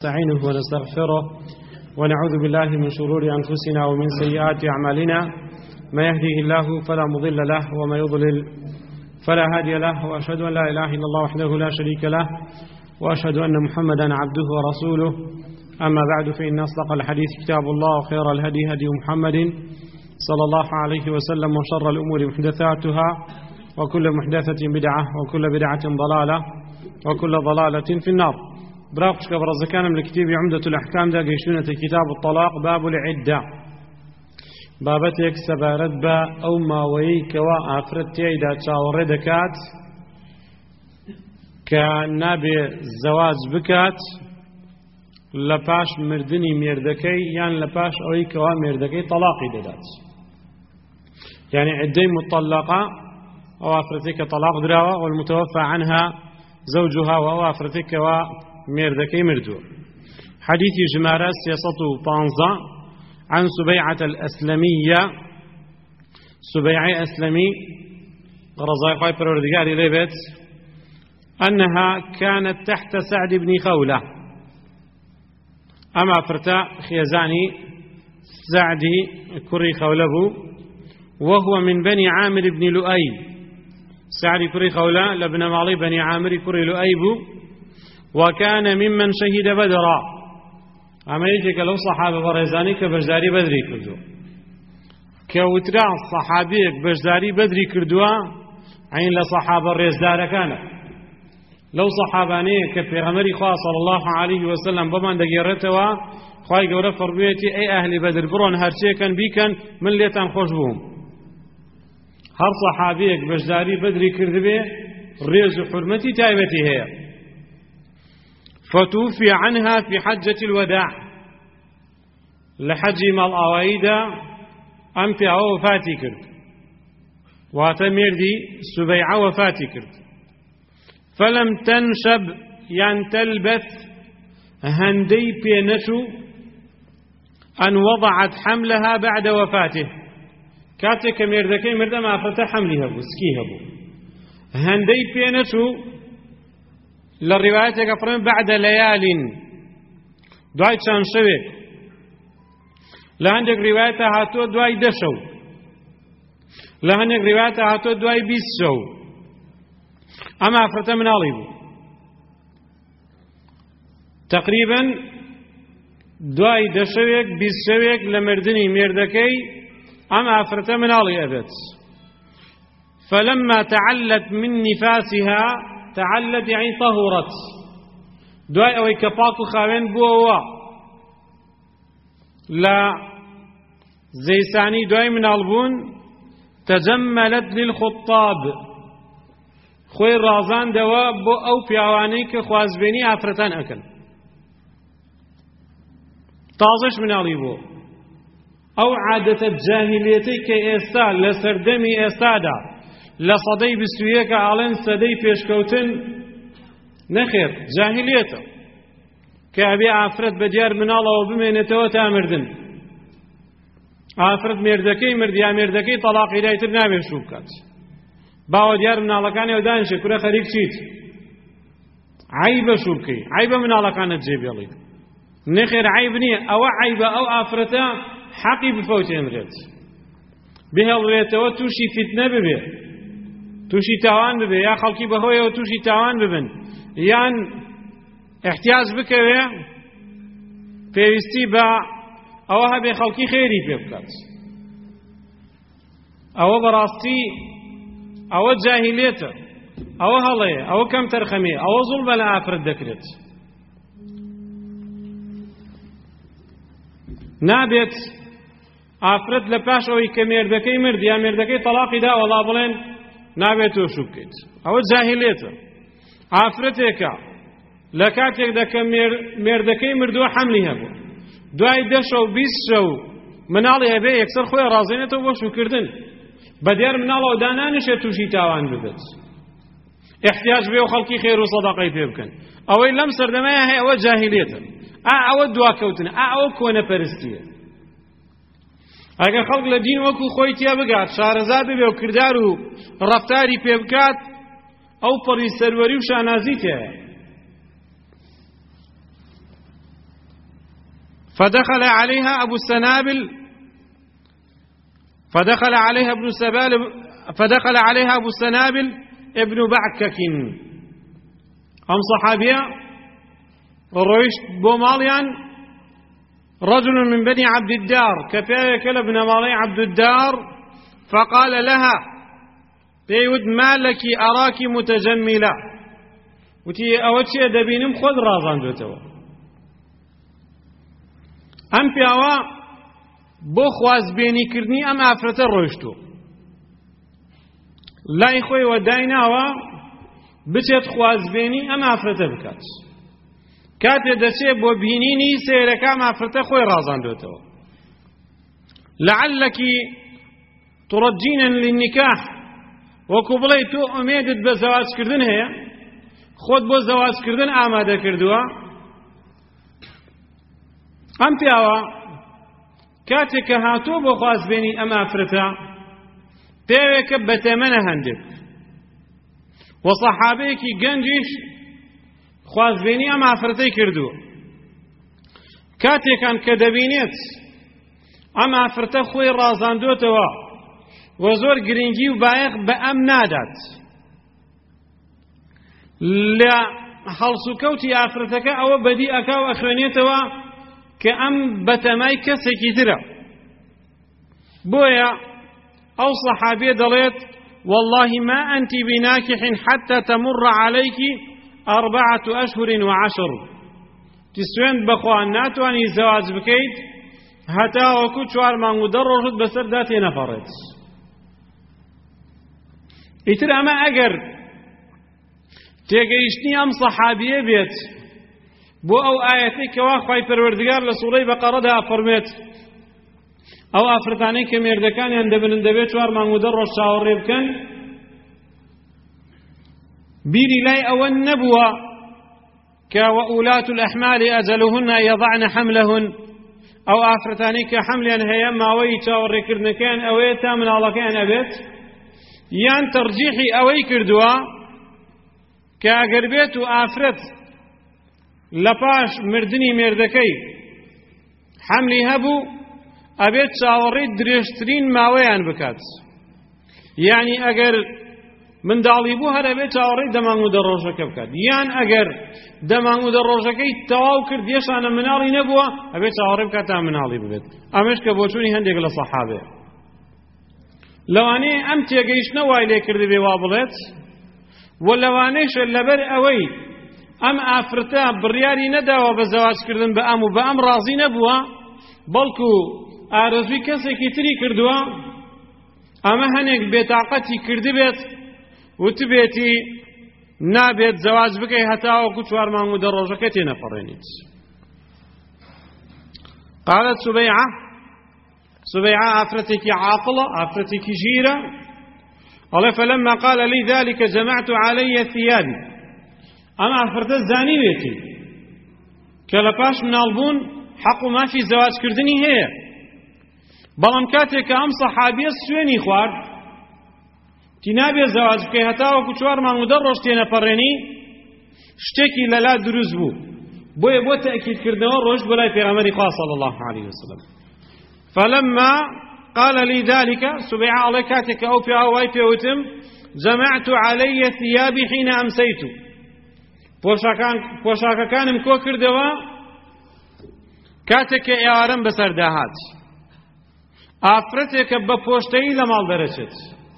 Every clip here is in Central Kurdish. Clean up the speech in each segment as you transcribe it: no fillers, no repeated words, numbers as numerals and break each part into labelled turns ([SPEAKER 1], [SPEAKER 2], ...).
[SPEAKER 1] نستعينه ونستغفره ونعوذ بالله من شرور أنفسنا ومن سيئات أعمالنا ما يهديه الله فلا مضل له وما يضلل فلا هادي له وأشهد أن لا إله إلا الله وحده لا شريك له وأشهد أن محمدا عبده ورسوله أما بعد فإن أصدق الحديث كتاب الله وخير الهدي هدي محمد صلى الله عليه وسلم وشر الأمور محدثاتها وكل محدثة بدعة وكل بدعة ضلالة وكل ضلالة في النار. براقش كبرزكان من كتاب عمدة الأحكام دا قيشونة كتاب الطلاق باب العدة بابتك سبارت با أو ما ويك وآفرت تيدا تشاور دكات كنابي الزواج بكات لپاش مردني مردكي يعني لپاش أويك ومردكي طلاقي دادات يعني عدي مطلقة وآفرتك طلاق دراوة والمتوفى عنها زوجها وآفرتك ومردكي مردو. حديث جمارة سياسته بانزا عن سبيعة الأسلمية سبيعة أسلمي رضاي قاي بردقاري ليبت أنها كانت تحت سعد بن خولة أما فرتا خيزاني سعدي كري خولبو وهو من بني عامر بن لؤي سعدي كري خولة لابن مالي بني عامر كري لؤيبو وكان ممن شهد بدرا أما يجيك لو صحابة بريزاني كبجداري بدري كردو كوترا صحابيك بجداري بدري كردوا عين لصحابة الريزدار كانت لو صحاباني كبيغمري خواه صلى الله عليه وسلم بمان دقيرتوا خواهي قولة فربيتي أي أهل بدر برون هرشي كان بيكن من ليتان خوش بهم هر صحابيك بجداري بدري كردبي ريز حرمتي تايبتي هي فتوفي عنها في حجة الوداع لحج مال أوايدا أم في وفاتي كرد واتمير دي سبيعة وفاتي كرد فلم تنشب يعني تلبث هندي بينشو أن وضعت حملها بعد وفاته كاتك مردكي مرد ما فتح حملها بسكيها بو هندي بينشو للروايات يقفرون بعد ليال دواي چان شوك لهندك روايات هاتو دواي دشو لهندك روايات هاتو دواي بيس شو أما أفرت من أليبو تقريبا دواي دشوك بيس شوك لمردني مردكي أما أفرت من ألي أبت فلما تعلت من نفاسها تعلت يعني طهرت دواي أوي كباكو خاوين بوا لا زيساني دواي من البون تجملت للخطاب خوي رازان دوا بو أو بيعواني كخوازبيني أفرتان أكل تازش من البو أو عادة الجاهليتي كإستا لسردمي إستادا لصدي بسويك علن صدي بيشكوتن نخير جاهليته كأبي عفرت بديار من الله وبمينته تامردن عفرت مردكي مرديا مردكي طلاق إليتر نابي شوكات باو ديار من الله كان يودانش كره خريق شيت عيب شوكي عيب من الله كانت جيب يلي نخير عيبني أو عيب أو عفرته حقي بفوتين ريت بهالريته توشي فتنة ببه توشي تاوان ببه يا خلقي بهوية وتوشي تاوان ببن يان احتياج بكوه پێویستی بە ئەوە هەبێ خەڵکی خێری پێ بکات ئەوە بەڕاستی ئەوە جاهیلێتە ئەوە هەڵەیە ئەوە کەم تەرخەمێ ئەوە زوڵمە لە ئافرەت دەکرێت نابێت ئافرەت لە پاش ئەوەی کە مێردەکەی مرد یا مێردەکەی تەلاقی دا وەڵا بڵێن نابێت تۆ شو بکەیت ئەوە جاهیلێتە ئافرەتێکە لە کاتێکدا کە مێردەکەی مردووە حەملی هەبوو دوای 10 شەو 20 شەو مناڵی هەبێ یەکسەر خۆی ڕازێنێتەوە بۆ شوکردن بەدیار مناڵەوە دانانیشێت تووشی تاوان ببێت احتیاج بێ و خەڵکی خێر و سەدەقەی پێ بکەن ئەوەی لەم سەردەمەیە هەیە ئەوە جاهیلێتە ئەوە دواکەوتنە ئەوە کۆنەپەرستیە ئەگەر خەڵک لە دین وەکو خۆی تیا بگات شارەزا ببێ و کردار و ڕەفتاری پێ بکات ئەو پەڕی سەروەری و شانازی تێیە فدخل عليها أبو السنابل ابن بعكك أم صحابية رويش بوماليان رجل من بني عبد الدار كفاية ابن مالي عبد الدار فقال لها بيود ما لك أراك متجملة وتي أوتشي دبينم خذ رازان دوتوا أم بيوا بۆ خوازبێنیکردنی ئەم ئافرەتە ڕۆیشتو لای خۆی وەدایناوە بچێت خوازبێنی ئەم ئافرەتە بکات کاتێ دەچێت بۆ بینینی سێرەکە ئەم ئافرەتە خۆی ڕازاندوێتەوە لعلك ترجين للنكاح وەکو بڵێ تۆ ئومێدت بە زەواجکردن هەیە خۆت بۆ زەواجکردن ئامادە کردووە ئەم پیاوە کاتێک کە هاتووە بۆ خوازبێنی ئەم ئافرەتە پێوێکە بەتەمەنە هەندێک و سەحابەیەکی گەنجیش خوازبێنی ئەم ئافرەتەی کردووە کاتێکان کە دەبینێت ئەم ئافرەتە خۆی ڕازاندوێتەوە و زۆر گرنگی و بایەخ بە ئەم نادات لە هەڵسوکەوتی ئافرەتەکە ئەوە بەدی ئەکا و ئەخوێنێتەوە کە ئەم بەتەمای کەسێکی ترە بۆیە ئەو سەحابیە دەڵێت والله ما أنت بناكح حتى تمر عليك 4 أشهر و10 تسوێن بەخوا ناتوانی زەواج بکەیت هەتا وەکو 4 مانگ و 10 ڕۆژت بەسەردا تێنەپەڕێت ئیتر ئەمە ئەگەر تێگەیشتنی ئەم سەحابیە بێت بۆ ئەو ئاەتەی کەوا خوای پەروەردگار لە سوورەی بەقەڕەدا فەرمێت ئەو ئافرەتانەی کە مێردەکانیان دەبنن دەبێت 4 مانگ و 10 ڕۆژ چاوەڕێ بکەن بیری لای ئەوە نەبووە کە وەئولاة الأحمال أجلهن يضعن حملهن ئەو ئافرەتانەی کە حەملیان هەیە ماوەی چاوەڕێکردنەکەیان ئەوەیە تا مناڵەکەیان ئەبێت یان تەرجیحی ئەوەی کردووە کە ئەگەر بێت و ئافرەت لە پاش مردنی مێردەکەی حەملی هەبوو ئەبێت چاوەڕێی درێژترین ماوەیان بکات یعنی ئەگەر منداڵی بوو هەر ئەبێت چاوەڕێی 10 مانگ و 10 ڕۆژەکە بکات یان ئەگەر 10 مانگ و 10 ڕۆژەکەی تەواو کرد یەشانە مناڵی نەبووە ئەبێت چاوەڕێ بکات تا مناڵی ببێت ئەمەش کە بۆچوونی هەندێک لە سەحابەیە لەوانەیە ئەم تێگەیشتنە وای لێ کردبێ وا بڵێت و لەوانەیەشە لەبەر ئەوەی ئەم ئافرەتە بڕیاری نەداوە بە زەواجکردن بە ئەم و بە ئەم ڕازی نەبووە بەڵکو ئارەزووی کەسێکی تری کردووە ئەمە هەنێک بێتاقەتی کردبێت وتبێتی نابێت زەواج بکەی هەتاوەکو 4 مانگ و 10 ڕۆژەکە تێنەپەڕێنیت قالت سبيعة ئافرەتێکی عاقڵە ئافرەتێکی ژیرە قال فلما قال لي ذلك جمعت علي ثيابي ئەم ئافرەتە زانیوێتی کە لە پاش مناڵبوون حەق و مافی زەواجکردنی هەیە بەڵام کاتێک کە ئەم سەحابیە سوێنی خوارد تی نابێت زەواج بکەی هەتاوەکو 4 مانگ و 10 ڕۆژ تێنەپەڕێنی شتێکی لەلا دروست بوو بۆیە بۆ تەئکیدکردنەوە ڕۆژت بۆ لای پێغەمبەری خوا صلی الله عليه وسلم فلما قال لي ذلك سبيعة الله كاتك أو في أواي بيوتم جمعت علي ثيابي حين أمسيت پۆشاکەکانم کۆ کردەوە کاتێک کە ئێوارەم بەسەر داهات ئافرەتێکە بە پۆشتەیی لە ماڵ دەرەچێت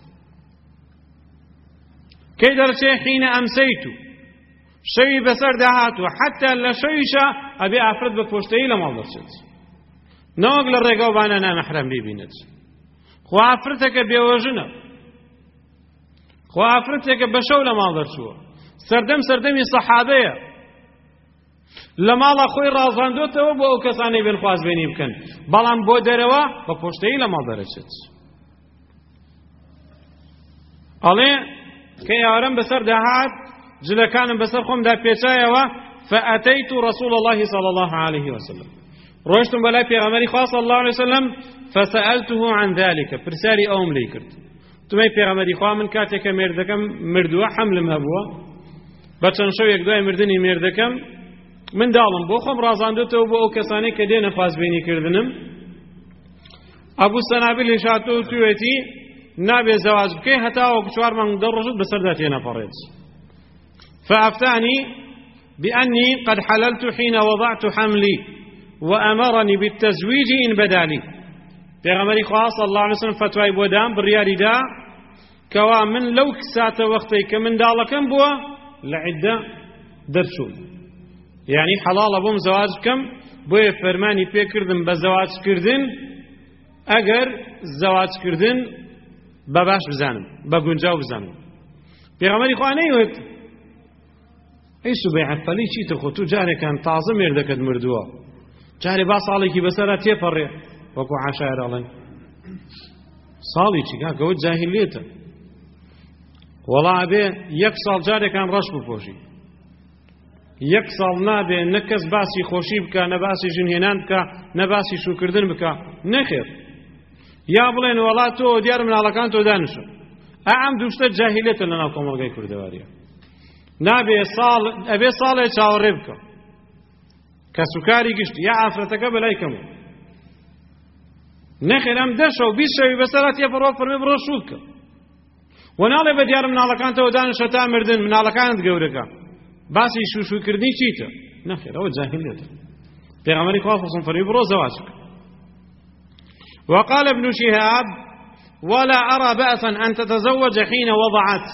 [SPEAKER 1] کەی دەرەچێت حینە ئەمسەیت و شەوی بەسەر داهات و حتا لە شەویشە ئەبێ ئافرەت بە پۆشتەیی لە ماڵ دەرچێت نەوەک لە ڕێگە و بانە نامەحرەم بیبینێت خوا ئافرەتێکە بێوەژنە خوا ئافرەتێکە بە شەو لە ماڵ دەرچووە سەردەمی سەحابەیە لە ماڵە خۆی ڕازاندۆتەوە بۆ ئەو کەسانەی بێن خوازبێنی بکەن بەڵام بۆ دەرەوە بە پۆشتەیی لە ماڵ دەرەچێت ئەڵێ کە ئێوارەم بەسەر داهات جلەکانم بەسەر خۆمدا پێچایەوە فأتيت رسول الله صلى الله عليه وسلم ڕۆیشتم بەلای پێغەمبەری خوا صلی الله عليه وسلم فسألته عن ذلك پرسیاری ئەوم لێ کرد تومەی پێغەمبەری خوا من کاتێکە مێردەکەم مردووە حەملم هەبووە بە چەند شەوێک دوای مردنی مێردەکەم منداڵم بۆ خۆم ڕازاندوتەوە بۆ ئەو کەسانەی کە دێنە پاسبینیکردنم ئەبوو سەنابل هێشاتەوە توێتی نابێ زەواج بکەی هەتاوەکو 4 مانگ 10 ڕۆژت بەسەردا تێنەپەڕێت فأفتاني بأني قد حللت حين وضعت حملي وأمرني بالتزويج إن بدا لي پیغمبری خواه صلی الله علیه وسلم فتوای بۆ دام بڕیاری دا کەوا من لەو ساتە وەختەی کە منداڵەکەم بووە لە عیددە دەرچووم یعنی حەڵاڵە بۆم زەواج بکەم بۆیە فەرمانی پێکردم بە زەواجکردن ئەگەر زەواجکردن بە باش بزانم بە گونجاو بزانم پێغەمبەری خوا نەیوت ئەی سوبەیعەت پەلەی چیتر خۆ تو جارێکان تازە مێردەکەت مردووە جارێ با ساڵێکی بەسەرا تێپەڕێ وەکو عاشایە دەڵێن ساڵی چی کاکەوە جاهیلیەتە وەڵا ئەبێ 1 ساڵ جارێکان ڕەش بپۆشی 1 ساڵ نابێ نە کەس باسی خۆشی بکە نە باسی ژنهێنان بکە نە باسی شوکردن بکە نەخێر یا بڵێن وەڵا تۆ دیارە مناڵەکان تۆ دانیشە ئەم دووشتە جاهیلیەتە لەناو کۆمەڵگەی کوردەواریە نابێ ساڵ ئەبێ ساڵێ چاوەڕێ بکە کە سوکاری گشت یا ئافرەتەکە بەلای کەمە نەخێر ئەم 10 شەو 20 شەوی بەسەرا تێپەڕۆ فەرمێ بڕۆ شوو بکە وەناڵێ بە دیارە مناڵەکانتەوە دانیشە تا مردن مناڵەکانت گەورەکە باسی شوشوکردنی چیتە نەخێر ئەوە جاهیلیەتە پێغەمبەری خوا خۆسم فەرمی بڕۆ زەواج بکە وقال ابن شهاب ولا أرى بأسا أن تتزوج حين وضعت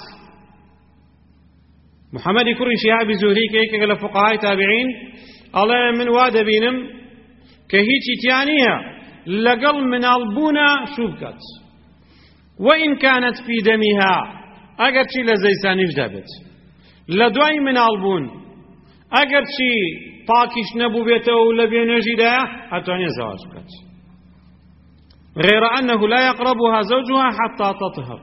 [SPEAKER 1] محمد كري شهاب زهري كيك لفقهاء تابعين الله من واد بينم كهيتي تيانيها لقل من البونا شوبكت وإن كانت في دمها أقر شي لزيسانيش دابت لدواي من البون أقر شي طاكش نبو بيته ولا بينجي دا أتواني زواج بكت غير أنه لا يقربها زوجها حتى تطهر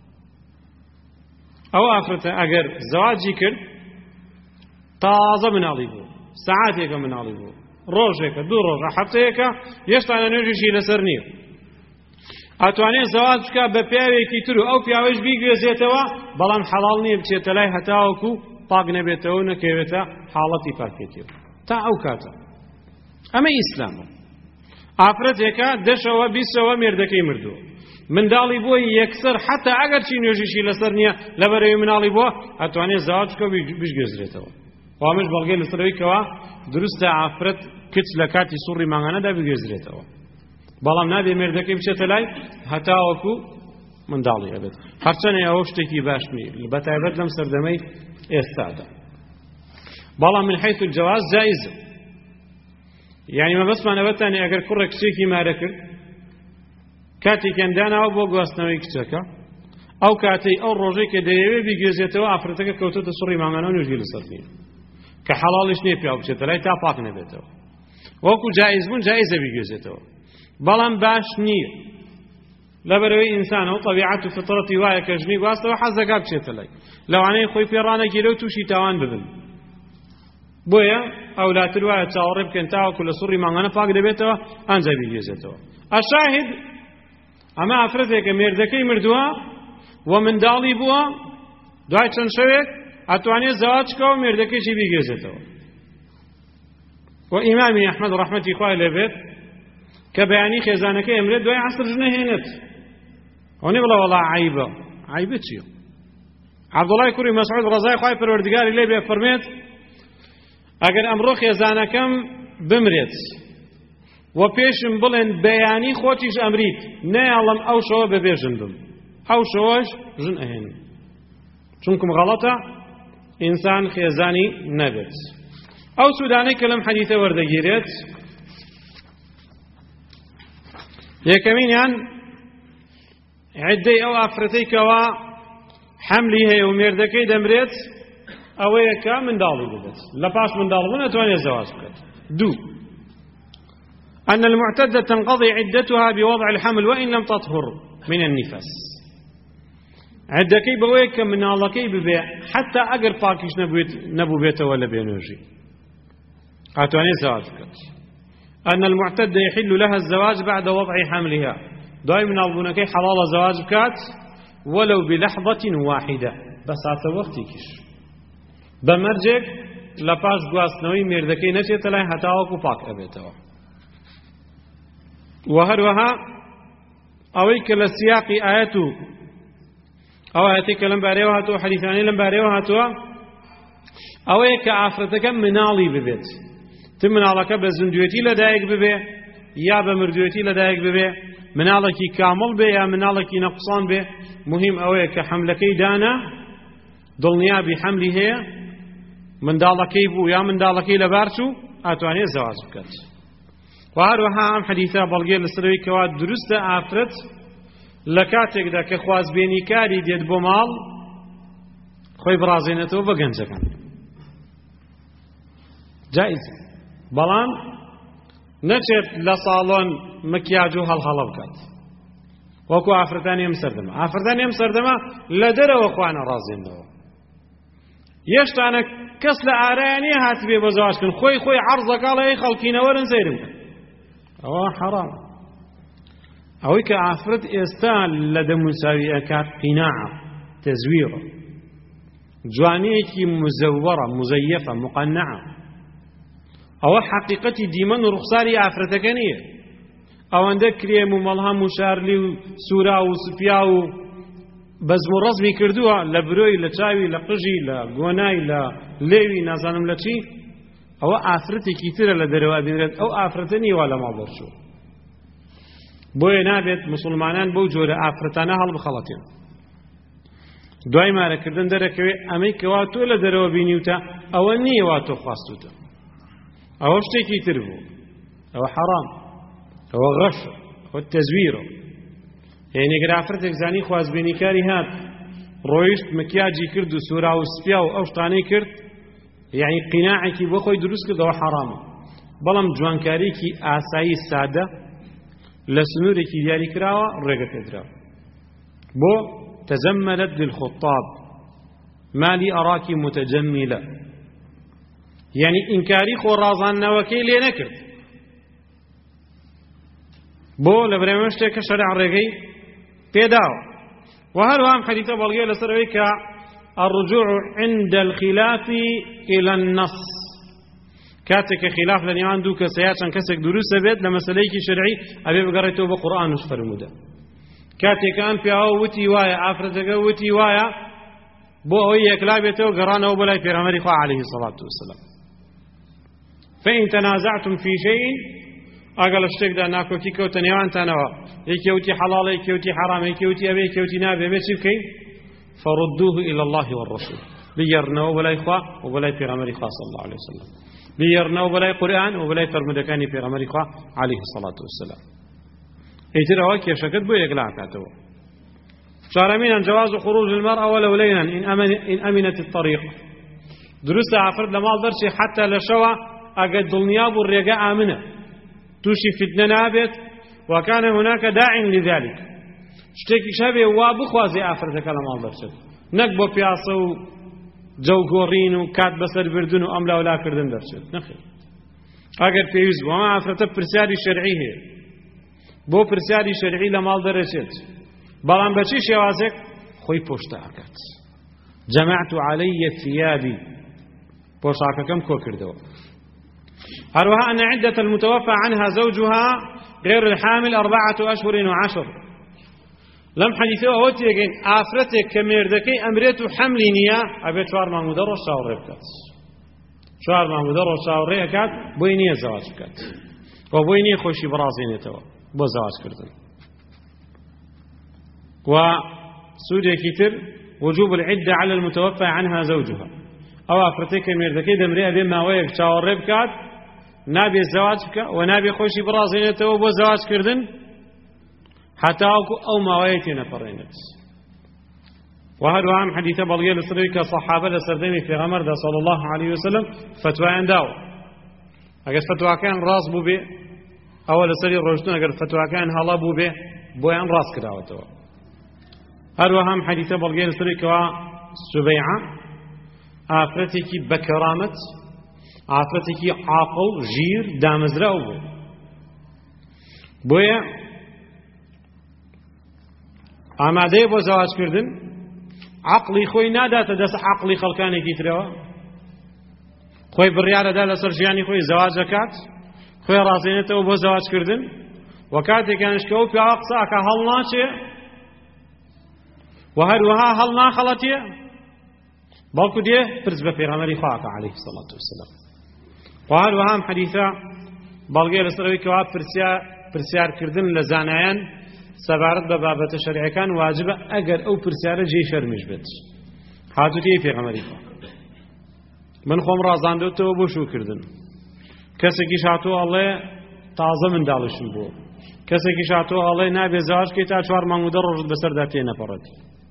[SPEAKER 1] أو آخرته أجر زواجي كر تازة من عليه ساعاتك من عليه روجك دو روج حفتك يشتغل نرجع شيء لسرنيه أتواني زواجك ببيعي كترو أو في عوج بيجي زيتوا بلام حلالني بتشتلاي هتاوكو طاق نبيتونا كيفتا حالتي فاكتير تا أو كاتا أما إسلام ئافرەتێکە 10 شەوە 20 شەوە مێردەکەی مردووە منداڵی بۆ یەکسەر حتا ئەگەر چی نوێژیشی لەسەر نییە لەبەرەوەی مناڵی بووە ئەتوانێت زەواج بکە و بژگێزرێتەوە وامش بەڵگەی لەسەرەوەی کەوا دروستە ئافرەت کچ لە کاتی سوڕی مانگانەدا بگێزرێتەوە بەڵام نابێ مێردەکەی بچێتە لای هەتاوەکو منداڵی ئەبێت هەرچەنێ ئەوە شتێکی باش نیە بەتایبەت لەم سەردەمەی ئێستادا بەڵام من حيث الجواز جائزة يعني ما بس ما نبتني أجر كرة كشيكي ما ركض كاتي كان دانا أو بوجواس نوي كشكا أو كاتي أو رجع كديوي بيجزيته وعفرتك كوتة الصري معنا ونجيل الصرفين كحلال إشني بيا وبشتى لا يتعبق نبته وكو جائز من جائزة بيجزيته بلام باش نية لا بروي إنسان أو طبيعته فطرتي وايا كجني واسطة وحزق بشتى لا لو عني خوي في رانا كيلو توشي توان ببن بويا أولاد الواحد تعرف كنتاو كل سوري معنا فاق دبيته أنزل بيجزته الشاهد أما أفرزك مردكي مردوا ومن دالي بوا دعاء شنشوك أتواني زواجك ومردكي شي بيجزته وإمامي أحمد رحمة إخوة لبيت كبياني خزانك أمرد دعاء عصر جنهينت ونبلا والله عيبة عيبة شيء عبد الله كوري مسعود رضاي خواهي پروردگار اللي بيفرميت اگر امرو خێزانەکەم بمرێت و پێشم بڵێن بەیانی خۆتیش ئەمریت نەیاڵم ئەو شەوە بەبێژن بم ئەو شەوەش ژن ئەهێنم چونکم غەڵەتە ئینسان خێزانی نەبێت ئەو سوودانەی کە لەم حەدیثە وەردەگیرێت یەکەمینیان عیددەی ئەو ئافرەتەی کەوا حەملی هەیە و مێردەکەی دەمرێت ئەوەیە کە منداڵی بێت لە پاش منداڵبوون ئەتوانێت زەواج بکات دوو أن المعتدة تنقضي عدتها بوضع الحمل وإن لم تطهر من النفاس عدەکەی بەوەیە کە مناڵەکەی ببێ حتا ئەگەر پاکیش نەبوو بێتەوە لە بێنوێژی ئەتوانێت زەواج بکات أن المعتدة يحل لها الزواج بعد وضع حملها دوای مناڵبوونەکەی حەڵاڵە زەواج بکات ولو بلحظة واحدة بەساتە وەختێکیش بمرجك لە پاش گواستنەوەی مێردەکەی نەچێتە لای هەتاوەکو پاک ئەبێتەوە. و هەروەها ئەوەی کە لە سیاقی ئاەت و ئەو ئاەتی کە لەم بارەیەوە هاتووە حەدیثانەی لەم بارەیەوە هاتووە ئەوەیە کە ئافرەتەکە مناڵی ببێت، مناڵەکە بە زندوێتی لەدایک ببێ یا بە مردوێتی لەدایک ببێ، مناڵێکی کامڵ بێ یا مناڵێکی نەقسان بێ، مهم ئەوەیە کە حەملەکەی دانا دڵنیابی حەملی هەیە، منداڵەکەی بوو یا منداڵەکەی لەبار چوو ئاتوانێت زەواج بکات. و هەروەها ئەم حەدیثە بەڵگەی لەسەرەوەی کەوا دروستە ئافرەت لە کاتێکدا کە خوازبێنیکاری دێت بۆ ماڵ خۆی بڕازێنێتەوە بە گەنجەکان، جائزە، بەڵام نەچێت لە ساڵۆن مکیاج و هەڵهەڵە بکات وەکو ئافرەتانی ئەم سەردەمە. ئافرەتانی ئەم سەردەمە لە دەرەوە خوانە ڕازێنەوە، یەشتانە کەس لە ئارایانیە هاتبێ بۆ زەواجکردن، خۆی عەرزەکەڵی خەڵکینەوەرن سەیرم بکەن، ئەوە حەرام. ئەوەی کە ئافرەت ئێستا لە دەموساوی ئەکات قیناعە، تەزویرە، جوانەیەکی مزەوەڕە، مزەیەفە، مقەنەعە، ئەوە حەقیقەتی دیمەن و ڕوخساری ئافرەتەکە نییە. ئەوەندە کرێم و مەڵهەم و شارلی و سوورا و سوپیا و بەزم و ڕەزمی کردووە لە برۆی، لە چاوی، لە قژی، لە گۆنای، لە لێوی، نازانم لە چی، ئەوە ئافرەتێکی ترە لە دەرەوە بینرێت، ئەو ئافرەتە نیوە لە ماڵ دەرچوو. بۆیە نابێت مسلمانان بەو جۆرە ئافرەتانە هەڵبخەڵەتێن. دوای مارەکردن دەرەکەوێ ئەمەی کەوا تۆ لە دەرەوە بینیوتە ئەوە نییە وا تۆ خواستوتە، ئەوە شتێکی تر بوو، ئەوە حەرام، ئەوە غەشە، ئەوە تەزویرە. یعنی ئەگەر ئافرەتێک زانی خوازبێنیکاری هات ڕۆیشت مکیاجی کرد و سوورا و سپیا و ئەو شتانەی کرد، یعنی قیناعێکی بۆ خۆی دروست کرد، ئەوە حەرامە. بەڵام جوانکاریکی ئاسایی سادە لە سنوورێکی دیاری کراوە ڕێگە پێدراوە. بۆ تەزەممەلت للخطاب ما لي أراك متجملة، يعني إنكاري خۆڕازانەوەکەی لێ نەکرد، بۆ لە بەرامبەر شتێک کە شەرع ڕێگەی پێداوە. و هەروەها ئەم حەدیثە بەڵگەی لەسەرەوەی کە الرجوع عند الخلاف إلى النص، کاتێک کە خلاف لە نێوان دوو کەسە یا چەند کەسێک دروستە بێت لە مەسەلەیەکی شەرعی ئەبێ بگەڕێتەوە بە قورئان و فەرموودە. کاتێک ئەم پیاوە وتی وایە، ئافرەتەکە وتی وایە، بۆ ئەوەی یەکلا بێتەوە گەڕانەوە بۆ لای پێغەمبەری خوا عەلەیهی سەڵات وسەلام. فإن تنازعتم في شيء، ئەگەر لە شتێکدا ناکۆکی کەوتە نێوانتانەوە، یەکێ وتی حەڵاڵە، یەکێ وتی حەرامە، یەکێ وتی ئەبێ، یەکێ وتی نابێ، بێ چی بکەین؟ فردوه إلى الله والرسول، بگەڕنەوە بەلای خوا و بەلای پێغەمبەری خوا صلی الله عليه وسلم، بگەڕنەوە بەلای قورئان و بەلای فەرموودەکانی پێغەمبەری خوا عەلەیهی سەڵات وسەلام. ئیتر ئەوە کێشەکەت بۆ یەکلا ئاکاتەوە. چارەمینان جواز خروج المرأة ولو ليلا إن أمنت الطريق، دروستە ئافرەت لە ماڵ دەرچێ حتا لە شەوە ئەگەر دڵنیا بوو ڕێگە ئامنە، تووشی فتنە نابێت، وكان هناك داع لذلك، شتێکی شەبێ وا بخوازێ ئافرەتەکە لە ماڵ دەرچێت، نەک بۆ پیاسە و جەوگۆڕین و کات بەسەر بردن و ئەم لاولاکردن دەرچێت، نەخێر. ئەگەر پێویست بوو ئەمە ئافرەتە پرسیاری شەرعی هەیە، بۆ پرسیاری شەرعی لە ماڵ دەرەچێت، بەڵام بەچی شێوازێک خۆی پۆشتە ئاکات. جەمەعت عەلەیە ثیابی، پۆشاکەکەم کۆ کردەوە. هەروەها أن عدة المتوفى عنها زوجها غير الحامل 4 أشهر و10. لەم حەدیثەوە ئەوە تێگەین ئافرەتێک کە مێردەکەی ئەمرێت و حەملی نییە ئەبێت 4 مانگودە ڕۆژ چاوەڕێ بکات، 4 مانگودە ڕۆژ چاوەڕێ ئەکات، بۆی نییە زەواج بکات و بۆی نییە خۆشی بڕازێنێتەوە بۆ زەواجکردن. و سوودێکی تر وجوب العدة على المتوفى عنها زوجها، ئەو ئافرەتێک کە مێردەکەی دەمرێ ئەبێ ماوەیەک چاوەڕێ بکات، نابێ زەواج بکە و نابێ خۆشی بڕازێنێتەوە بۆ زەواجکردن حتاوەکو ئەو ماوەیە تێنەپەڕێنێت. و هەروەها ئەم حەدیثە بەڵگەی لەسەرەوەی کە سەحابە لە سەردەمی پێغەمبەردا صلی الله عليه وسلم فتوایان داوە، ئەگەر فتواکەیان ڕاست بوو بێ ئەوە لەسەری ڕۆژتن، ئەگەر فتواکەیان هەڵا بوو بێ بۆیان ڕاست کراوەتەوە. هەروەها ئەم حەدیثە بەڵگەی لەسەرەوەی کەوا سوبەیعە ئافرەتێکی بەکەرامەت، ئافرەتێکی عاقڵ، ژیر، دامەزراو بوو، بۆیە ئامادەیە بۆ زەواجکردن، عەقڵی خۆی ناداتە دەست عەقڵی خەڵکانێکی ترەوە، خۆی بڕیارەدا لەسەر ژیانی خۆی زەواج دەکات خۆی ڕازێنێتەوە بۆ زەواجکردن و کاتێکیانشکە و پیاوە قساکە هەڵ ناچێ و هەروەها هەڵ ناخەڵەتێ بەڵکو دێ پرس بە پێغەمبەری خواکە عەلەیهی سەڵات وەسەلام و هەروەها ئەم حەدیثە بەڵگەیە لەسەرەوەی کەوا پرسیارکردن لە زانایان سەبارەت بە بابەتە شەریعەکان واجبە ئەگەر ئەو پرسیارە جێی شەرمیش بێت هاتووتەیە پێغەمبەری خوا من خۆم ڕازاندوتەوە بۆ شوکردن کەسێکیش هاتووە ئەڵێ تازە منداڵیشم بووە کەسێکیش هاتووە ئەڵێ نابێ زەواجکەی تا 4 مانگ و 10 ڕۆژت بەسەردا تێنەپەڕێت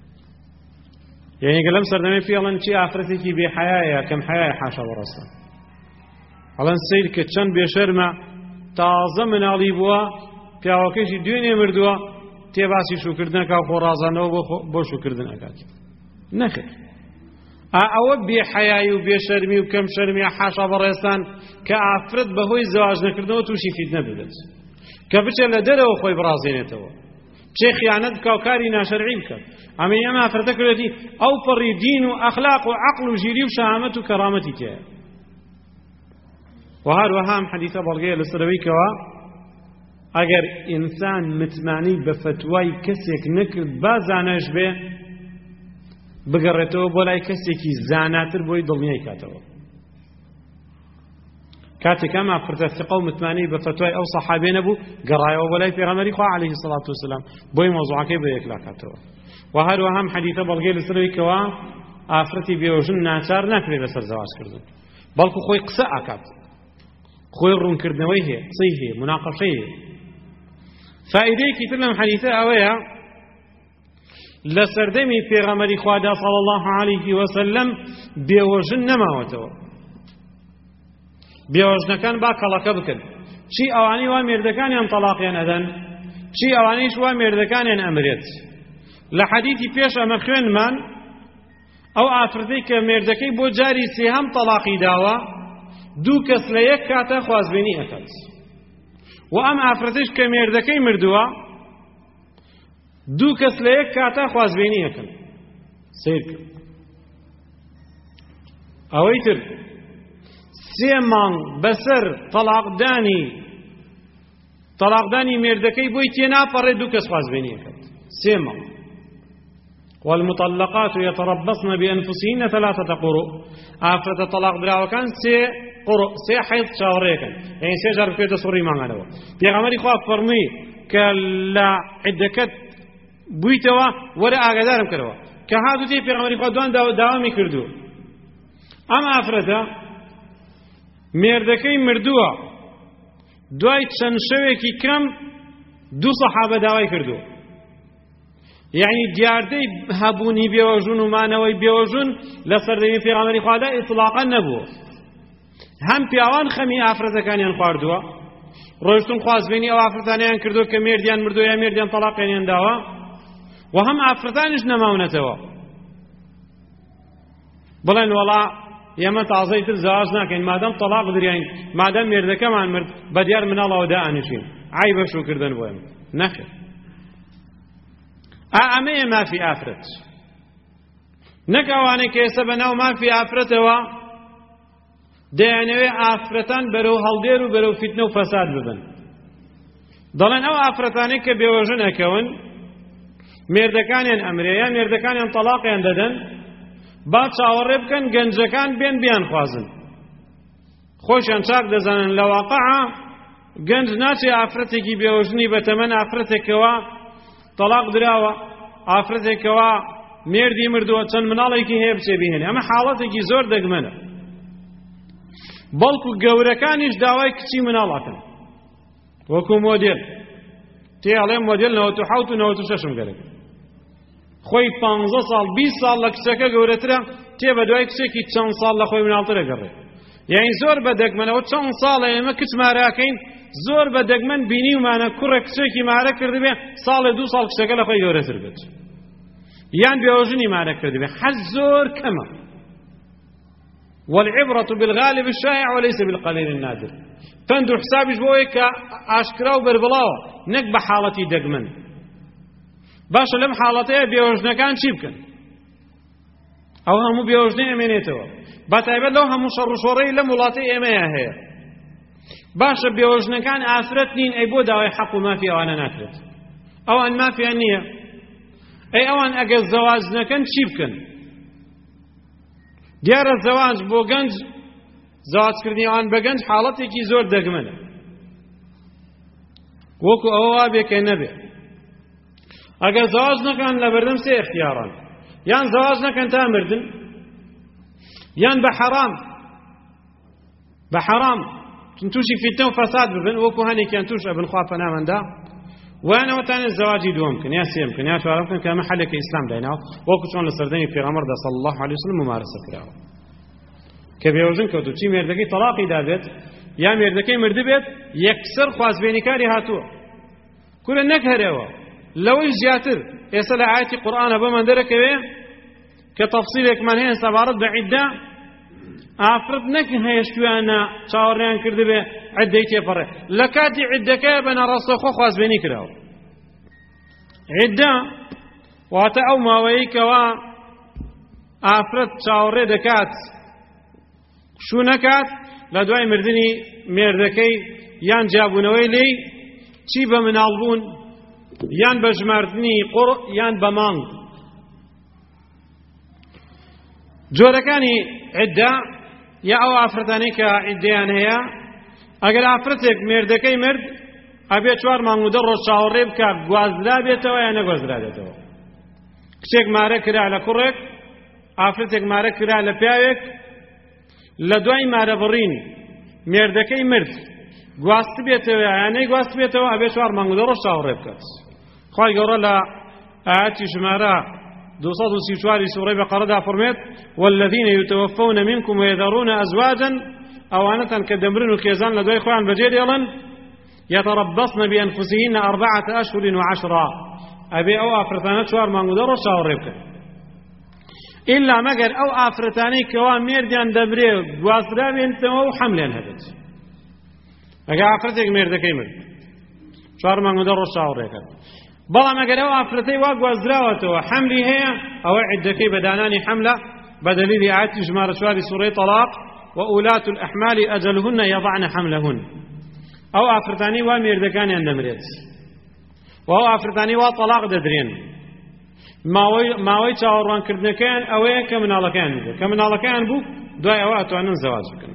[SPEAKER 1] یعنی گەلەم سەردەمەی پێڵەن چی ئافرەتێکی بێحەیایە کەم حەیایە حاشا بەڕەستە ئەڵەن سیر کە چەند بێشەرمە تازە مناڵی بووە پیاوەکەیشی دوێنێ مردووە تێباسی شوکردنەکە و خۆ ڕازاندنەوە بۆ شوکردن ئەکات نەخێر ئەوە بێحەیایی و بێشەرمی و کەم شەرمی حاشا بەڕێستان کە ئافرەت بەهۆی زەواج نەکردنەوە تووشی فیتنە ببێت کە بچێت لە دەرەوە خۆی بڕازێنێتەوە بچێ خیانەت بکە و کاری ناشەرعی بکات ئەمەی ئەمە ئافرەتە کردێتی ئەو پەڕی دین و ئەخلاق و عەقڵ و ژیری و شەهامەت و کەرامەتی تێیە و هەروەها ئەم حەدیثە بەڵگەیە لەسەرەوەی کەوا ئەگەر ئینسان متمانی بە فتوای کەسێک نەکرد با زانەش بێ بگەڕێتەوە بۆ لای کەسێکی زاناتر بۆی دڵنیای کاتەوە کاتێک ئەم ئافرەتە ثقە و متمانی بە فتوای ئەو سەحابێ نەبوو گەڕایەوە بۆ لای پێغەمبەری خوا عەلەیهی سەڵات وسەلام بۆی مۆزوعەکەی بە یەکلا کاتەوە و هەروەها ئەم حەدیثە بەڵگەی لەسەرەوەی کەوا ئافرەتی بێوەژن ناچار ناکرێت لەسەر زەواجکردن بەڵکو خۆی قسە ئاکات خۆی ڕوونکردنەوەی هەیە قسەی هەیە مناقەشەی هەیە فائیدەیەکی تر لەم حەدیثە ئەوەیە لە سەردەمی پێغەمبەری خوادا صلی الله علیه وسلم بێوەژن نەماوەتەوە بێوەژنەکان با کەڵەکە بکەن چی ئەوانەی وا مێردەکانیان تەلاقیان ئەدەن چی ئەوانەیش وا مێردەکانیان ئەمرێت لە حەدیثی پێش ئەمە خوێنمان ئەو ئافرەتەی کە مێردەکەی بۆ جاری سێهەم تەلاقی داوە دوو کەس لە یەک کاتە خوازبێنی ئەکات و ئەم ئافرەتەش کە مێردەکەی مردووە دوو کەس لە یەک کاتە خوازبێنی ئەکەن سیر کرد ئەوەی تر سێ مانگ بەسەر تەلاقدانی مێردەکەی بۆی تێناپەڕێت دوو کەس خوازبێنی ئەکات سێ مانگ والمطلقات يتربصن بأنفسهن 3 قروء ئافرەتە تەلاق دراوەکان سێ حەیض چاوەڕێەکەن یعنی سێ جار بکرێتە سوڕی مانگانەوە پێغەمبەری خوا فەرمووی کە لە عیدەکەت بوویتەوە وەرە ئاگادارم کردەوە کە هاتووتی پێغەمبەری خوا دوان داوامی کردو ئەم ئافرەتە مێردەکەی مردووە دوای چەند شەوێکی کەم دوو سەحابە داوای کردووە یعنی دیاردەی هەبوونی بێوەژن و مانەوەی بێوەژن لە سەردەمی پێغەمبەری خوادا ئیطلاقاً نەبووە هەم پیاوان خەمی ئافرەتەکانیان خواردووە ڕۆیشتن خوازبێنی ئەو ئافرەتانیان کردووە کە مێردیان مردووە یا مێردیان تەلاقیان داوە و هەم ئافرەتانیش نەماونەتەوە بڵێن وەڵا ئێمە تازەی تر زەواج ناکەین مادام تەلاق دریاین مادام مێردەکەمان مرد بەدیار مناڵەوە دائەنووشین عای بەشوکردن بۆ ئێمە نەخێر ئەمەیە مافی ئافرەت نەک ئەوانەی کە ئێستا بەناو مافی ئافرەتەوە دەیانەوێ ئافرەتان بەرەو هەڵدێر و بەرەو فیتنە و فەساد ببن دەڵێن ئەو ئافرەتانەی کە بێوەژن ئەکەون مێردەکانیان ئەمرێ یا مێردەکانیان تەلاقیان دەدەن با چاوەڕێ بکەن گەنجەکان بێن بیان خوازن خۆشیان چاک دەزانن لە واقعا گەنج ناچێ ئافرەتێکی بێوەژنی بەتەمەن ئافرەتێکەوە تەلاق دراوە ئافرەتێکەوە مێردی مردووە چەند مناڵێکی هەیە بچێ بهێنێ ئەمە حاڵەتێکی زۆر دەگمەنە بەڵکو گەورەکانیش داوای کچی مناڵەکەن وەکو مۆدێل تێ ئەڵێم مۆدێل 97 و 96م گەرێک خۆی 15 ساڵ 20 ساڵ لە کچەکە گەورەترە تێ بە دوای کچێکی چەند ساڵ لە خۆی مناڵترە گەڕێ یعنی زۆر بەدەگمەنەوە چەند ساڵە ئێمە کچ ماراکەین زۆر بەدەگمەن بینیومانە کوڕە کچێکی مارە کردبێ ساڵێ 2 ساڵ کچەکە لە خۆی گەورەتر بێت یان بێوەژنی مارە کردبێ حەز زۆر کەمە والعبرة بالغالب الشائع وليس بالقليل النادر فند حسابش بۆیە کە ئاشکرا و بەربڵاوە نەک بە حاڵەتی دەگمەن باشە لەم حاڵەتەیە بێوەژنەکان چی بکەن ئەو هەموو بێوەژنەی ئەمێنێتەوە بەتایبەت لەو هەموو شەڕ و شۆڕەی لەم وڵاتی ئێمەیە هەیە باشە بێوەژنەکان ئافرەت نین ئەی بۆ داوای حەق و مافی ئەوانە ناکرێت ئەوان مافیان نییە ئەی ئەوان ئەگەر زەواج نەکەن چی بکەن دیارە زەواج بۆ گەنج زەواجکردنی ئەوان بە گەنج حاڵەتێکی زۆر دەگمەنە وەکو ئەوە وابێ کە نەبێ ئەگەر زەواج نەکەن لە بەردەم سێ اختیاران یان زەواج نەکەن تا مردن یان بە حەرام تووشی فیتنە و فەساد ببن وەکو هەنێکیان توش ئەبن خوا پەنامەندا وانەوەتانێت زەواجی دووەم بکەن یا سێم بکەن یا چوارەم بکەن کە ئەمە حەلێکە ئیسلام دایناوە وەکو چۆن لە سەردەمی پێغەمبەردا صلی الله علیه وسلم ممارسە کراوە کە بێوەژن کەوتو چی مێردەکەی تەلاقی دابێت یا مێردەکەی مردبێت یەکسەر خوازبێنیکاری هاتووە کورە نەک هەرێەوە لەوەی زیاتر ئێستا لە ئاەتی قورئانە بۆمان دەرەکەوێ کە تەفسیلێکمان هەیە سەبارەت بە عیددا ئافرەت نەک هەیەشتویانە چاوەڕێیان کردبێ عیددەی تێپەڕێ لە کاتی عیددەکەی بەنەڕاستەوخۆ خوازبێنی کراوە عیددا واتە ئەو ماوەیەی کەوا ئافرەت چاوەڕێ دەکات شوو نەکات لە دوای مردنی مێردەکەی یان جیابوونەوەی لێی چی بە مناڵبوون یان بە ژماردنی قوڕ یان بە مانگ جۆرەکانی عیددا یا ئەو ئافرەتانەی کە عیددەیان هەیە ئەگەر ئافرەتێک مێردەکەی مرد ئەبێ 4 مانگ و 10 ڕۆژ چاوەڕێ بکات گوازرا بێتەوە یا نەگوازرا بێتەوە کچێک مارە کرا لە کوڕێک ئافرەتێک مارە کرا لە پیاوێک لە دوای مارە بڕین مێردەکەی مرد گواست بێتەوە یانەی گواست بێتەوە ئەبێ 4 مانگ و 10 ڕۆژ چاوەڕێ بکات خوای گەورە لە ئاەتی ژمارە 234 سورة بقرة فرمت والذين يتوفون منكم ويذرون أزواجا أوانة كدمرن وكيزان لدوي خوان بجير يلن يتربصن بأنفسهن 4 أشهر و10 أبي أو أفرتانات شوار ما مدر شاور ربك إلا مگر أو أفرتاني كوان ميرديان دبري واسرا بنتمو حملين هدت أجا أفرتك ميردكي مرد شوار ما مدر شاور ربك بەڵام ئەگەر ئەو ئافرەتەی وا گوازراوەتەوە حەملی هەیە ئەوە عیددەکەی بەدانانی حەملە بەدەلیلی ئاەتی ژمارە 4 سوورەی طەلاق وأولاة الأحمال أجلهن يضعن حملهن ئەو ئافرەتانی وا مێردەکانیان دەمرێت و ئەو ئافرەتانی وا طەلاق دەدرێن ماوەی چاوەڕوانکردنەکەیان ئەوەیە کە مناڵەکەیان بوو کە مناڵەکەیان بوو دوای ئەوە ئەتوانن زەواج بکەن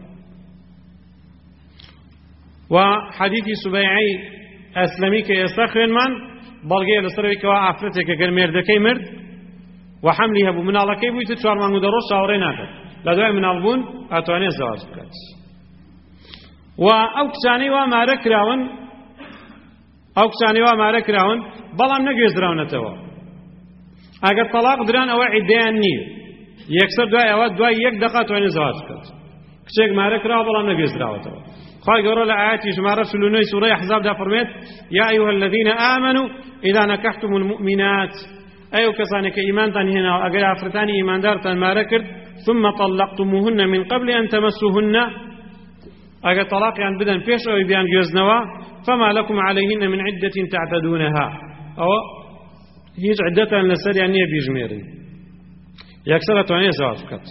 [SPEAKER 1] و حەدیثی سوبەیعی ئەسلەمی کە ئێستا خوێنمان بەڵگەیە لەسەرەوەی کەوا ئافرەتێک ئەگەر مێردەکەی مرد و حەملی هەبوو مناڵەکەی بوویتە 4 مانگ و 10 ڕۆژ چاوەڕێ ناکات لە دوای مناڵبوون ئەتوانێت زەواج بکات و ئەو کچانەی وا مارە کراون بەڵام نەگوێزراونەتەوە ئەگەر تەلاق دران ئەوە عیددەیان نییە یەکسەر دوای ئەوە دوای 1 دقە توانێت زەواج بکات کچێک مارە کراوە بەڵام نەگوێزراوەتەوە خوای گەورە لە ئاەتی ژمارە 49 سوورەی ئەحزابدا فەرمێت یا ئەیها الذین آمنوا إذا نكحتم المؤمنات أيو كسانك إيمان تنهنا أجر أفرتاني إيمان دار تنمار كرد ثم طلقتموهن من قبل أن تمسوهن أجر طلاق عن بدن فيش أو بيان جوزنوا فما لكم عليهن من عدة تعتدونها أو هيج عدة لسر يعني بيجميري يكسر تواني زواج كت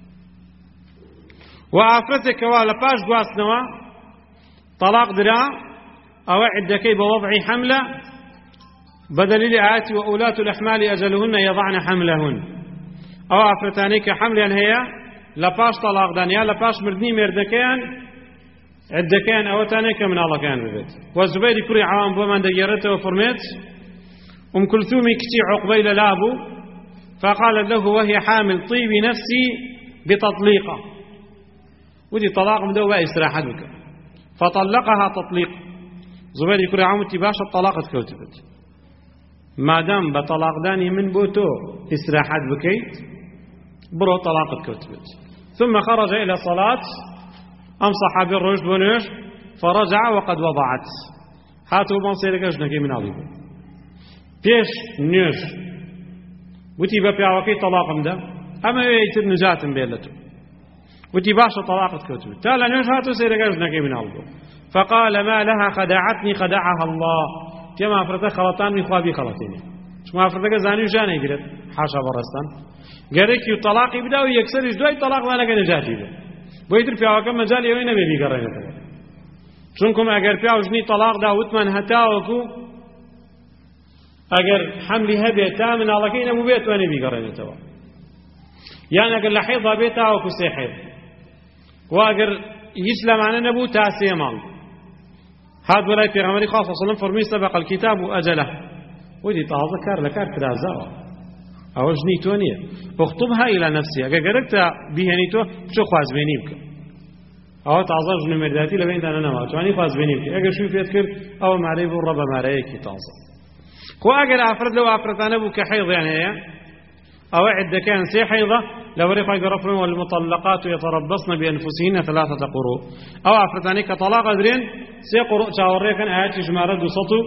[SPEAKER 1] وأفرتك ولا باش جواسنوا طلاق درا أو عدكي بوضع حملة بدليل آيات وأولاة الأحمال أجلهن يضعن حملهن أو أفرتاني كحملان هي لباش طلاق دانيا لباش مردني مردكان عدكان أو تاني كمن الله كان ببيت والزبير كري عوام بمن ديرته وفرميت كلثوم كتي عقبيل لابو فقال له وهي حامل طيب نفسي بتطليقه ودي طلاق مدوى إسراحة بك فطلقها تطليق زبير كري عوام تباش الطلاق تكوتبت ما دام بطلاق داني من بوتو استراحات بكيت برو طلاقت كتبت ثم خرج إلى الصلاة أم صحابي الرشد ونوش فرجع وقد وضعت هاتوا بنصير كشنكي من عليهم بيش نيوش وتي ببيعوكي طلاق مدا أما يتر نجات بيلته وتي باشا طلاقت كتبت تالا نيوش هاتوا سير كشنكي من عليهم فقال ما لها خدعتني خدعها الله كما فرت خلطان من خوابي خلطيني ئافرەتەکە زانی و ژانێ گرێت حاشا بەڕێستان گەرێکی و تەلاقی بدا و یەکسەریش دوای تەلاقدانەکە نەجاتی بێت بۆی تر پیاوەکە مەجالی ئەوەی نەبێ بیگەڕێنێتەوە چونکم ئەگەر پیا و ژنی تەلاقدا وتمان هەتاوەکو ئەگەر حەملی هەبێت تا مناڵەکەی نەبوو بێت توانێ بیگەڕێنێتەوە یان ئەگەر لە حەیضا بێت تاوەکو سێ حەیض و ئەگەر هیچ لەمانە نەبوو تا سێ ماڵ هات بەلای پێغەمبەری خوا صلی الله علیه و سلم فەرمووی سەبەق الکتاب ئەجەله وەدی تازە کار لە کار کرازاوە ئەوە ژنی تۆ نییە اخطبها إلى نفسها ئەگەر گەرەک تا بیهێنی تۆ بچۆ خوازبێنی بکە ئەوە تازە ژن و مێرداتی لەبێندا نەنەما توانی خوازبێنی بکە ئەگەر شووی پێت کرد ئەوە مارەی بوو ڕە بە مارەیەکی تازە خۆ ئەگەر ئافرەت لەو ئافرەتانە بوو کە حەیضیان هەیە ئەوە عیدەکەیان سێ حەیضە لەوەرەی خۆی گەڕا فەرمووی والمطلقات يتربصن بأنفسهن 3 قروء ئەو ئافرەتانەی کە تەلاق ئەدرێن سێ قروء چاوەڕێکن ئاەتی ژمارە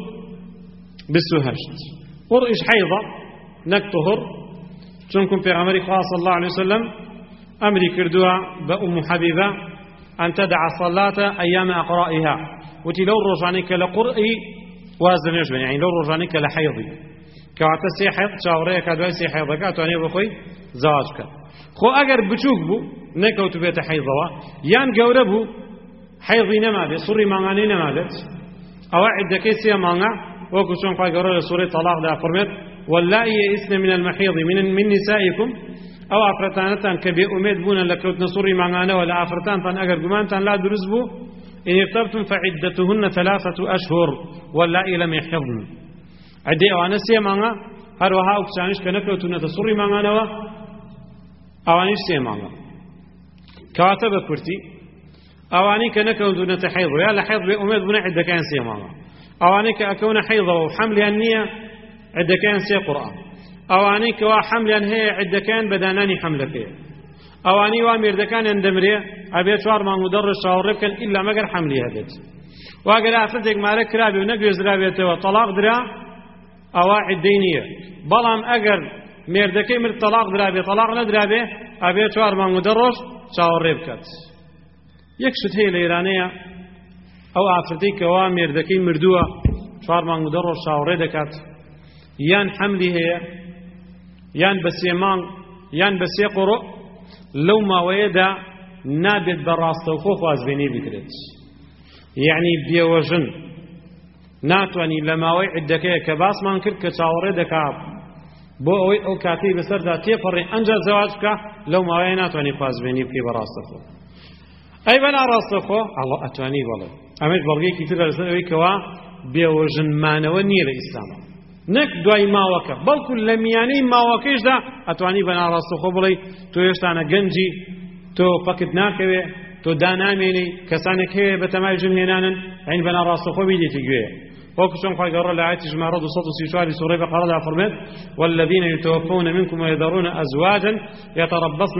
[SPEAKER 1] 228 قروئیش حەیضە نەک طهر چونکم پێغەمبەری خوا صلی الله عليه وسلم ئەمری کردووە بە ئوم حەبیبە أن تدع الصلاة أيام أقرائها وتي لو رجعنك لقرئي وازنيش بني يعني لو رجعنك لحيضي كواتا سي حيض شاوريك هدوي سي حيضك أتواني بخوي زواجك خو أجر بچوك بو نكوت بيت حيضوا يان جوربو حيضي نمابي صري مانغاني نمابت أو عدك سي مانغا وكشون قا جورا سورة طلاق ده فرمت واللائي يئسن من المحيض من نسائكم أو أفرتانتان كبي أميد بونا لكوت نصري مانغانا ولا أفرتانتان أجر جمانتان لا درزبو إن ارتبتم فعدتهن 3 أشهر واللائي لم يحضن عدي أوانا سي مانغا هروها أكسانش كنكوتون تصري مانغانا أوانيش سي مانغا كاتب كرتي أواني كنكوتون تحيض يا لحيض بأميد بونا عدة كان سي مانغا أواني كأكون حيض وحمل النية عدة كان سي قرآن أواني كوا حمل هي عدة كان بداناني حملك أواني وامير دكان اندمري أبي شوار ما مدرس شاوركن إلا ما قر حملي هدت وأقول أفرتك مالك رابي ونجوز رابي طلاق درا أواعد دينية بلام أجر ميردكي مر طلاق درابي طلاق ندرابي أبي شوار ما مدرس شاوربكت يكشت هي الإيرانية أو أفرتك كوا ميردكي مردوة شوار ما مدرس شاوردكت يان حملي هي يان بسيمان يان بسي قرؤ لو ما ويدا نابد براست وخوف وازبيني بكرت يعني بيوجن ناتواني لما وي عدكيه كباس ما نكر كتاوري دكاب بو او كاتي بسر دا تيفري انجا زواجك لو ما وي ناتواني وازبيني بكي براست خو اي بنا راست خو الله اتواني والله امش بلغي كتير رسوي كوا بيوجن مانوني الاسلام نك دوای ماوەکە بەڵکو لە میانەی ماوەکەیشدا ئەتوانی بەناڕاستە خۆ بڵێ تۆ هێشتانە گەنجی تۆ فەکت ناکەوێ تۆ دانامێنی کەسانێک هەیە بە تەمای ژنهێنانن عین بەناڕاستە خۆ بیدێتی گوێ وەکو چۆن خۆی گەڕا لە ئاەتی ژمارە 234 سوورەی بەقەرەدا فەرمێت والذین يتوفون منكم ويذرون أزواجا يتربصن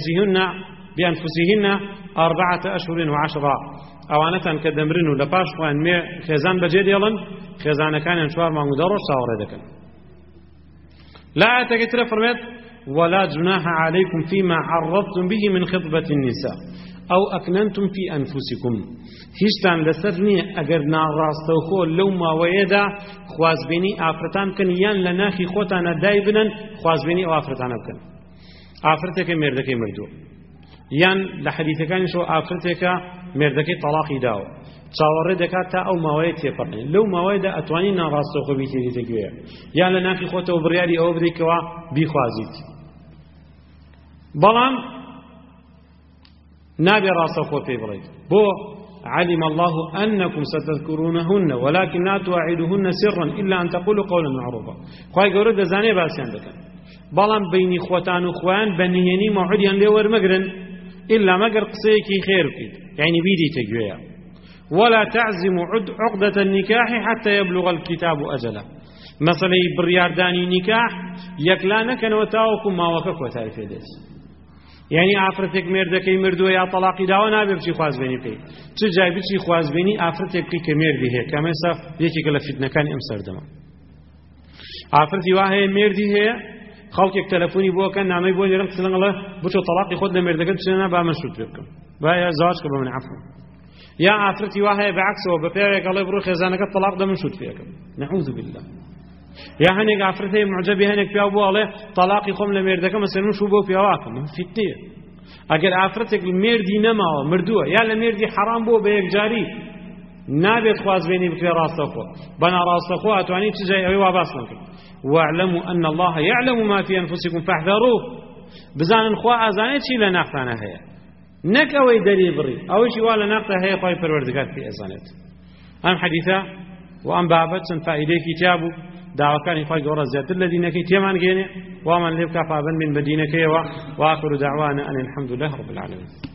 [SPEAKER 1] بأنفسهن 4 أشهر و10 ئەوانەتان کە دەمرن و لە پاش خۆیان خێزان بەجێ دێڵن خێزانەکانیان 4 مانگ و 10 ڕۆژ چاوەڕێ دەکەن لا ئاەتێکی ترە فەرمێت ولا جناح عليكم فيما عرضتم به من خطبة النساء أو أكننتم في أنفسكم هیچتان لەسەر نییە ئەگەر ناڕاستەوخۆ لەو ماوەیەدا خوازبێنی ئافرەتان بکەن یان لە ناخی خۆتانە دای بنن خوازبێنی ئەو ئافرەتانە بکەن ئافرەتێکە مێردەکەی مردووە یان لە حەدیثەکانیشەوە ئافرەتێکە مێردەکەی تەلاقی داوە چاوەڕێ دەکات تا ئەو ماوەیە تێپەڕێن لەو ماوەیەدا ئەتوانی ناڕاستەوخۆ بیتێتە گوێ یان لە ناخی خۆتەوە بڕیاری ئەوە بدەیتەوە بیخوازیت بەڵام نابێ ڕاستەوخۆ پێی بڵێیت بۆ علم الله أنكم ستذكرونهن ولكن لا تواعدوهن سرا إلا أن تقولوا قولا معروفا خواهي قولوا دزاني باسيان دكان بلان بيني خوتان وخوان بنيهني موعديان ليور مقرن إلا مقر قصيكي خير فيك يعني بيدي تجويا ولا تعزموا عقدة النكاح حتى يبلغ الكتاب أجله مثلا بريارداني نكاح يكلانك وتاوكم ما وكك وتعرف يديس يعني ئافرەتێک مێردەکەی مردووە یا تەلاقی داوە نابێ بچی خوازبێنی پێی چ جای بچی خوازبێنی ئافرەتێک بکەی کە مێردی هەیە کە ئەمەسا یەکێکە لە فیتنەکانی ئەم سەردەمە ئافرەتی وا هەیە مێردی هەیە خەڵکێک تەلەفۆنی بۆکەن نامەی بۆ لێرەم قسەڵەڵە بچۆ تەلاقی خۆت لە مێردەکەت بچێنە با من شوت پێ بکەم وایە زەواجکە بە من عەفو یا ئافرەتی وا هەیە بەعەکسەوە بە پێوێک ئەڵێ بڕۆ خێزانەکەت تەلاق دە من شوت پێ بکەم نەعوذ بالله یا هەنێک ئافرەتەی معجەبی هەنێک پیا بوو ئەڵێ تەلاقی خۆم لە مێردەکە مەسەلەن شوو بۆ پیاواکەم فتنەیە ئەگەر ئافرەتێک مێردی نەماوە مردووە یا لە مێردی حەرام بووە بە یەکجاری نابێت خوازبێنی بکرێ ڕاستەخۆ بەناڕاستەخۆ ئەتوانی چ جای ئەوەی وا باس نەکەن واعلموا أن الله يعلم ما في أنفسكم فاحذروه بزانن خوا ئازانێت چی لە ناختانە هەیە نەک ئەوەی دەری بڕی ئەوەشی وا لە ناختە هەیە خۆی پەروەردگار پێ ئەزانێت ئەم حەدیثە و ئەم بابەت چەند فائیدەیەکی تیا بوو داواکانی خۆی گەورە زیاتر لە دینەکەی تێمان گێنێ وامان لێ بکا پابەند بین بە دینەکەیەوە وآخر دعوانا أن الحمد لله رب العالمين